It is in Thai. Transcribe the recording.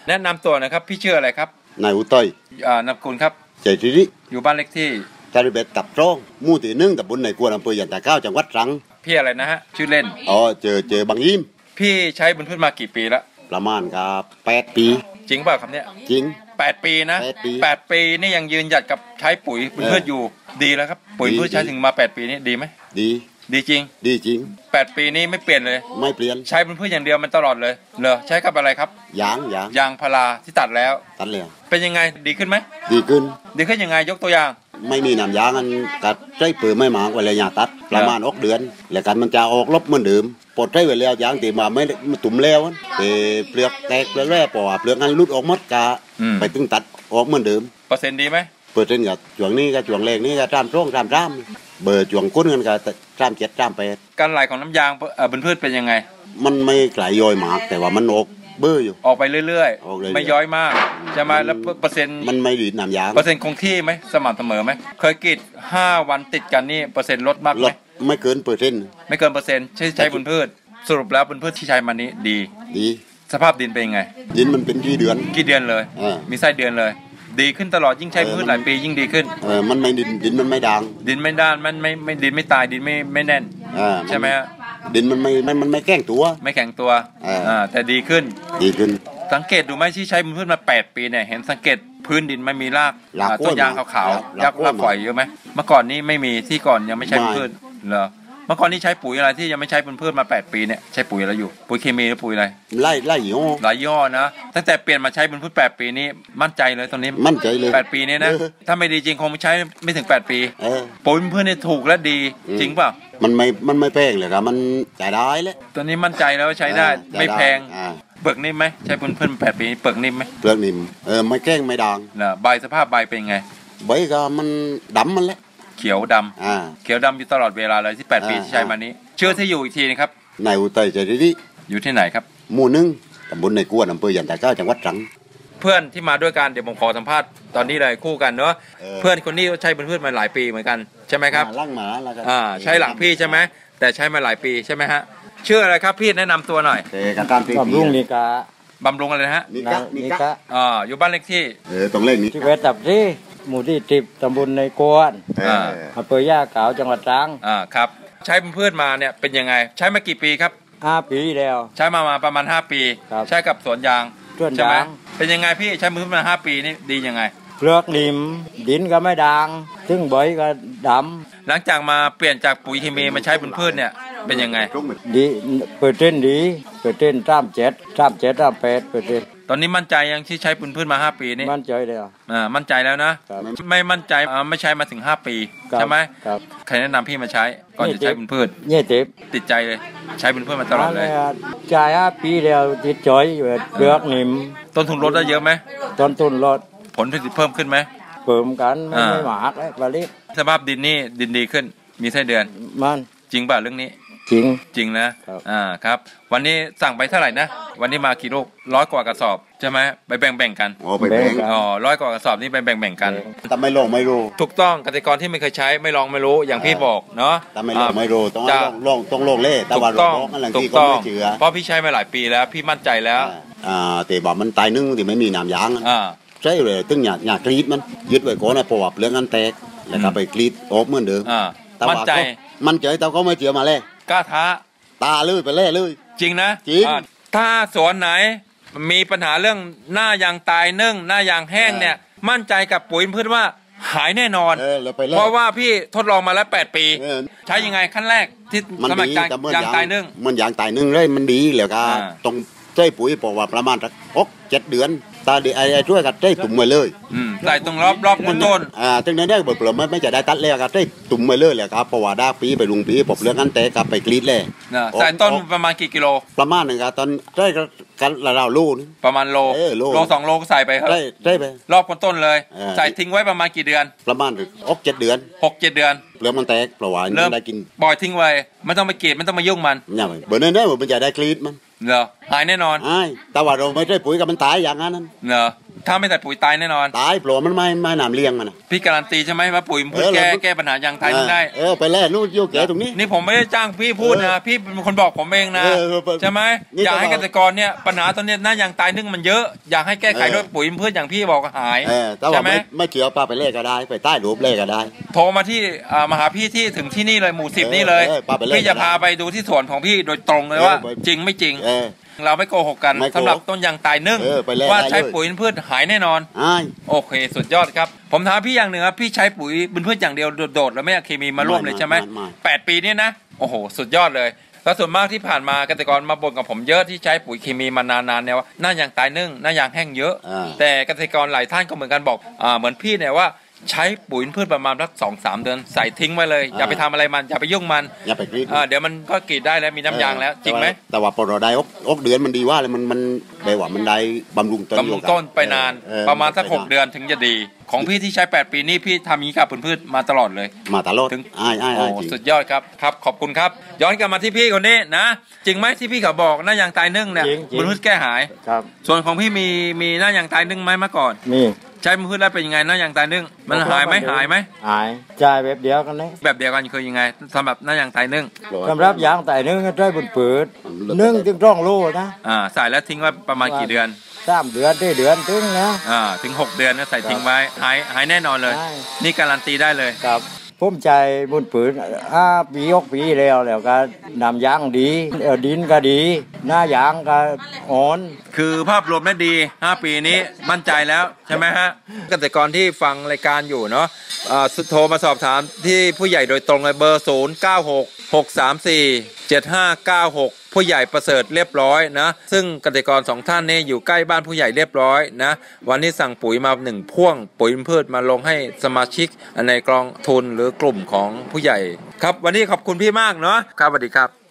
แนะนำตัวนะครับพี่ชื่ออะไรครับนายอุต้อยนามสกุลครับใจทีริอยู่บ้านเลขที่จาริเบตกับร้องมู่ที่1ตำบลในกวนอำเภอยันตะเก้าจังหวัดตรังพี่อะไรนะฮะชื่อเล่นเจอบางยิ้มพี่ใช้บุญพืชมากี่ปีแล้วประมาณครับ8 ปีจริงเปล่าครับเนี่ยจริง 8 ปีนะ8 ปีนี่ยังยืนหยัดกับใช้ปุ๋ยบุญพืชอยู่ดีแล้วครับปุ๋ยพืชใช้ถึงมา8 ปีนี้ดีไหมดีจริง8 ปีนี้ไม่เปลี่ยนเลยไม่เปลี่ยนใช้บุญพืชอย่างเดียวมันตลอดเลยเหรอใช้กับอะไรครับยางพาราที่ตัดแล้วเป็นยังไงดีขึ้นไหมดีขึ้นยังไงยกตัวอย่างไม่มีน้ำยางกันกัดใช้ปุ๋ยไม่หมากไว้เลยยาตัดประมาณ6 เดือนแล้วกันมันจะออกลบเหมือนเดิมปลดใช้ไว้แล้วยางตีมาไม่ตุ่มแล้วแต่เปลือกแตกเปลือกแร่ปอเปลือกนั้นรุดออกหมดกะไปตึงตัดออกเหมือนเดิมเปอร์เซ็นต์ดีไหมเปอร์เซ็นต์กับช่วงนี้กับช่วงแรกนี้กับ3 เบอร์ช่วงก้นกันกับ37 38 การไหลของน้ำยางบนพืชเป็นยังไงมันไม่ไกลย่อยมากแต่ว่ามันออกเบอร์อยู่ออกไปเรื่อยๆไม่ย้อยมากใช่ไหมแล้วเปอร์เซ็นต์มันไม่ดีน้ำยางเปอร์เซ็นต์คงที่ไหมสม่ำเสมอไหมเคยกรีด5 วันติดกันนี่เปอร์เซ็นต์ลดมากไหมไม่เกินเปอร์เซ็นต์ใช้บนพืชสรุปแล้วบนพืชที่ใช้มานี้ดีสภาพดินเป็นยังไงดินมันเป็นกี่เดือนเลยมีไส้เดือนเลยดีขึ้นตลอดยิ่งใช้พืชหลายปียิ่งดีขึ้นมันไม่ดินมันไม่ด่างดินไม่ด้านมันไม่ดินไม่ตายดินไม่แน่นใช่ไหมฮะดินมันไม่แข็งตัวแต่ดีขึ้นสังเกตดูไหมที่ใช้พืชมา8 ปีเนี่ยเห็นสังเกตพื้นดินไม่มีรากต้นยางขาวๆรากฝอยเยอะไหมเมื่อก่อนนี้ไม่มีที่ก่อนยังไม่ใช้พืชเหรอเมื่อก่อนนี้ใช้ปุ๋ยอะไรที่ยังไม่ใช้พืชมา8 ปีเนี่ยใช้ปุ๋ยอะไรอยู่ปุ๋ยเคมีหรือปุ๋ยอะไรไล่ยี่ห้อนะตั้งแต่เปลี่ยนมาใช้พืช8 ปีนี้มั่นใจเลยตอนนี้มั่นใจเลย 8 ปีนี้นะถ้าไม่ดีจริงคงไม่ใช้ไม่ถึง8 ปีปุ๋ยพืชนี่ถูกและดีจริงเปล่ามันไม่แพงเลยครับมันจ่ายได้แล้วตอนนี้มั่นใจแล้วว่าใช้ได้ไม่แพงเปลือกนิ่มไหมใช้พืช8 ปีเปลือกนิ่มไหมเปลือกนิ่มไม่แข็งไม่ด่างใบสภาพใบเป็นไงใบก็มันดำมันแหละเขียวดำอยู่ตลอดเวลาเลยที่8 ปีที่ใช้มานี้ชื่อที่อยู่อีกทีนะครับนายอุทัยใจดีอยู่ที่ไหนครับหมู่1ตำบลในกวนอำเภอยันตะเก้าจังหวัดตรังเพื่อนที่มาด้วยกันเดี๋ยวผมขอสัมภาษณ์ตอนนี้เลยคู่กันเนาะเพื่อนคนนี้ใช้เป็นเพื่อนมาหลายปีเหมือนกันใช่ไหมครับลั่งหมาแล้วกันใช้หลังพี่ใช่ไหมแต่ใช้มาหลายปีใช่ไหมฮะชื่ออะไรครับพี่แนะนำตัวหน่อยบำรุงบำรุงอะไรนะฮะนิกะอยู่บ้านเลขที่ตรงเลขนี้ที่เวตับที่หมู่ที่10ตำบลในกวนอำเภอย่าขาวจังหวัดตรังครับใช้เพื่อนมาเนี่ยเป็นยังไงใช้มากี่ปีครับ 5 ปีแล้วใช้มาประมาณ5 ปีใช้กับสวนยางใช่ไหมเป็นยังไงพี่ใช้เพื่อนมา5 ปีนี่ดียังไงเปลือกนิ่มดินก็ไม่ด่างซึ่งใบก็ดำหลังจากมาเปลี่ยนจากปุ๋ยเคมีมาใช้บนพืชเนี่ยเป็นยังไงดีเปอร์เซ็นต์37 ตอนนี้มั่นใจยังที่ใช้บนพืชมา5 ปีนี่มั่นใจแล้วมั่นใจแล้วนะไม่มั่นใจไม่ใช้มาถึง5 ปีใช่ไหมใครแนะนำพี่มาใช้ก่อนจะใช้บนพืชติดใจเลยใช้บนพืชมาตลอดเลยจ่าย5 ปีแล้วติดใจอยู่เปลือกนิ่มต้นทุนลดได้เยอะไหมต้นทุนลดผลผลิตเพิ่มขึ้นไหมเพิ่มกันไม่หมากเลยผลิตสภาพดินนี่ดินดีขึ้นมีไส้เดือนมันจริงป่ะเรื่องนี้จริงนะครับวันนี้สั่งไปเท่าไหร่นะวันนี้มากี่ลูก100 กว่ากระสอบใช่ไหมไปแบ่งกันไปแบ่ง 100 กว่ากระสอบนี่ไปแบ่งกันแต่ไม่ลองไม่รู้ถูกต้องเกษตรกรที่ไม่เคยใช้ไม่ลองไม่รู้อย่างพี่บอกเนาะแต่ไม่ลองไม่รู้ต้องลองเล่แต่ว่าลองอะไรที่ก็ไม่เชื่อเพราะพี่ใช้มาหลายปีแล้วพี่มั่นใจแล้วแต่บอกมันตายนึ่งที่ไม่มีน้ำยางใช่เลยตึงอยากกรีดมันยึดไว้ก่อนนะปอบเรื่องนั้นแตกแล้วก็ไปกรีดออกเหมือนเดิมมั่นใจแต่ก็ไม่เชื่อมาเลยกล้าท้าตาเลยไปเล่เลยจริงนะจริงถ้าสวนไหนมีปัญหาเรื่องหน้ายางตายนึ่งหน้ายางแห้งเนี่ยมั่นใจกับปุ๋ยพืชว่าหายแน่นอนเพราะว่าพี่ทดลองมาแล้ว8 ปีใช้ยังไงขั้นแรกที่สมัครยางตายนึ่งมันยางตายนึ่งเลยมันดีแล้วก็ต้องใช้ปุ๋ยบอกว่าประมาณ6-7 เดือนตาดีไอ้ช่วยกันได้ตุ่มมาเลยใส่ตรงรอบต้นตั้งแต่ได้เปลือกไม่จะได้ตัดเลยครับได้ตุ่มมาเลยแหละครับเพราะว่าได้ปีไปลุงปีผมเรื่องนั้นแต่กลับไปกรีดเลยใส่ต้นประมาณกี่กิโลประมาณนึงครับตอนได้กันเราโลนึงประมาณโล2 โลก็ใส่ไปครับได้ไปรอบต้นเลยใส่ทิ้งไว้ประมาณกี่เดือนประมาณ6-7 เดือน 6-7 เดือนเปลือกมันแตกประวัติได้กินปล่อยทิ้งไว้ไม่ต้องไปกรีดไม่ต้องมายุ่งมันเนี่ยเบอร์นั้นได้มันจะได้กรีดมันเหรอหายแน่นอนหายแต่ว่าเราไม่ได้ปุ๋ยกับมันตายอย่างนั้นเหรอถ้าไม่ใส่ปุ๋ยตายแน่นอนตายโผล่มันไม่น้ำเลี้ยงมันนะพี่การันตีใช่ไหมว่าปุ๋ยพืชแก้ปัญหายางตายนึ่งได้ไปแล่นู่นโยกแกตรงนี้นี่ผมไม่ได้จ้างพี่พูดนะพี่เป็นคนบอกผมเองนะใช่ไหมอยากให้เกษตรกรเนี่ยปัญหาตอนนี้หน้ายางตายนึ่งมันเยอะอยากให้แก้ไขด้วยปุ๋ยพืชอย่างพี่บอกหายใช่ไหมไม่เกี่ยวปลาไปเล่ก็ได้ไปใต้รูปเล่ก็ได้โทรมาที่มาหาพี่ที่ถึงที่นี่เลยหมู่10นี่เลยพี่จะพาไปดูที่สวนของพี่โดยตรงเลยว่าจริงไม่จริงเราไม่โกหกกันสำหรับต้นยางตายนึ่งว่าใช้ปุ๋ยพืชหายแน่นอนโอเคสุดยอดครับผมถามพี่อย่างหนึ่งครับพี่ใช้ปุ๋ยพืชอย่างเดียวโดดๆแล้วไม่เอาเคมีมาร่วมเลยใช่ไหม8 ปีนี้นะโอ้โหสุดยอดเลยแล้วส่วนมากที่ผ่านมาเกษตรกรมาบ่นกับผมเยอะที่ใช้ปุ๋ยเคมีมานานๆเนี่ยว่าหน้ายางตายนึ่งหน้ายางแห้งเยอะแต่เกษตรกรหลายท่านก็เหมือนกันบอกเหมือนพี่เนี่ยว่าใช้ปุ๋ยพืชประมาณสัก2-3 เดือนใส่ทิ้งไว้เลยอย่าไปทำอะไรมันอย่าไปยุ่งมันอย่าไปกรีดเดี๋ยวมันก็กรีดได้แล้วมีน้ำยางแล้วจริงไหมแต่ว่าพอเราได้อกเดือนมันดีว่าเลยมันได้ว่ามันได้บำรุงต้นไปนานประมาณสัก6 เดือนถึงจะดีของพี่ที่ใช้8 ปีนี่พี่ทำอย่างนี้กับพืชมาตลอดเลยมาตลอดถึงสุดยอดครับขอบคุณครับย้อนกลับมาที่พี่คนนี้นะจริงไหมที่พี่เขาบอกหน้ายางตายนึ่งเนี่ยพืชแก้หายส่วนของพี่มีหน้ายางตายนึ่งไหมเมื่อก่อนมีใช้พืชแล้วเป็นยังไงหน้ายางตายนึ่งมันหายไหมหายจ่ายแบบเดียวกันเลยแบบเดียวกันคือยังไงสำหรับหน้ายางตายนึ่งสำหรับยางตายนึ่งใช้บนปืนนึ่งถึง2 โลนะใส่แล้วทิ้งไว้ประมาณกี่เดือน 3 เดือน4 เดือนถึงนะถึง6 เดือนก็ใส่ทิ้งไว้หายแน่นอนเลยนี่การันตีได้เลยครับผมใจบนปืน5 ปี6 ปีแล้วก็น้ำยางดีดินก็ดีหน้ายางก็อ่อนคือภาพรวมได้ดี5 ปีนี้มั่นใจแล้วใช่ไหมฮะเกษตรกรที่ฟังรายการอยู่เนาะโทรมาสอบถามที่ผู้ใหญ่โดยตรงเลยเบอร์0966347596ผู้ใหญ่ประเสริฐเรียบร้อยนะซึ่งเกษตรกร2 ท่านนี้อยู่ใกล้บ้านผู้ใหญ่เรียบร้อยนะวันนี้สั่งปุ๋ยมา1 พ่วงปุ๋ยพืชมาลงให้สมาชิกในกองทุนหรือกลุ่มของผู้ใหญ่ครับวันนี้ขอบคุณพี่มากเนาะครับสวัสดีครับ